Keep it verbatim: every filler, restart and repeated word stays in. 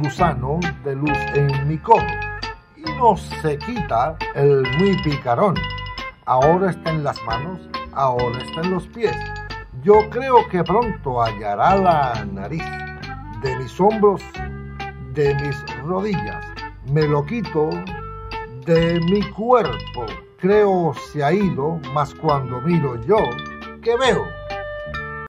gusano de luz en mi codo y no se quita el muy picarón. Ahora está en las manos, ahora está en los pies. Yo creo que pronto hallará la nariz. De mis hombros, de mis rodillas, me lo quito de mi cuerpo. Creo se ha ido, mas cuando miro yo, ¿qué veo?